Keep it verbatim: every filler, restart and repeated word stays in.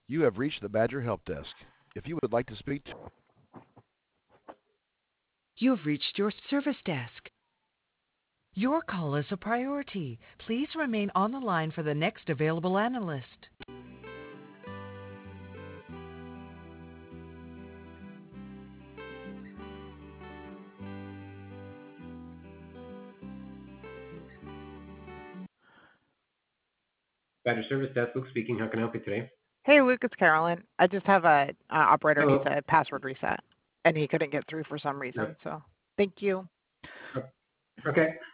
You have reached the Badger Help Desk. If you would like to speak to You have reached your service desk. Your call is a priority. Please remain on the line for the next available analyst. Badger Service Desk, Luke speaking. How can I help you today? Hey, Luke, it's Carolyn. I just have a, uh operator needs Hello. a password reset, and he couldn't get through for some No. reason. So thank you. Okay.